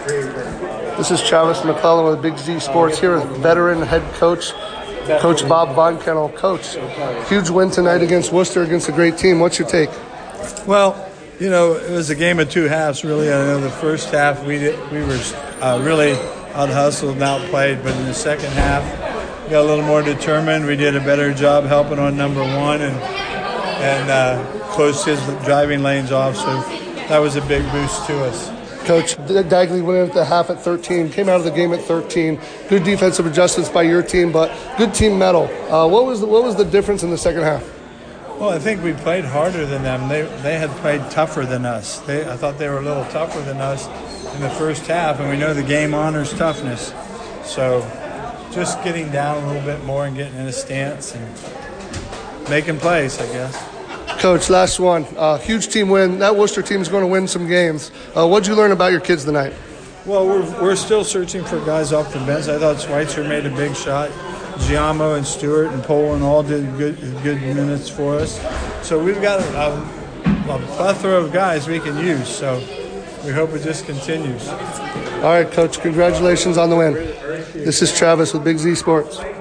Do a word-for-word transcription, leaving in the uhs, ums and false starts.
This is Travis McClellan with Big Z Sports here with veteran head coach, Coach Bob Von Kennel. Coach, huge win tonight against Worcester against a great team. What's your take? Well, you know, it was a game of two halves, really. I know the first half we did, we were uh, really out-hustled and outplayed, but in the second half we got a little more determined. We did a better job helping on number one and and uh, closed his driving lanes off, so that was a big boost to us. Coach, Dagley went in at the half at thirteen, came out of the game at thirteen. Good defensive adjustments by your team, but good team medal. Uh, what was the, what was the difference in the second half? Well, I think we played harder than them. They they had played tougher than us. They I thought they were a little tougher than us in the first half, and we know the game honors toughness. So just getting down a little bit more and getting in a stance and making plays, I guess. Coach, last one. Uh, huge team win. That Worcester team is going to win some games. Uh, what did you learn about your kids tonight? Well, we're we're still searching for guys off the bench. I thought Schweitzer made a big shot. Giamo and Stewart and Poland all did good good minutes for us. So we've got a, a plethora of guys we can use. So we hope it just continues. All right, Coach. Congratulations on the win. This is Travis with Big Z Sports.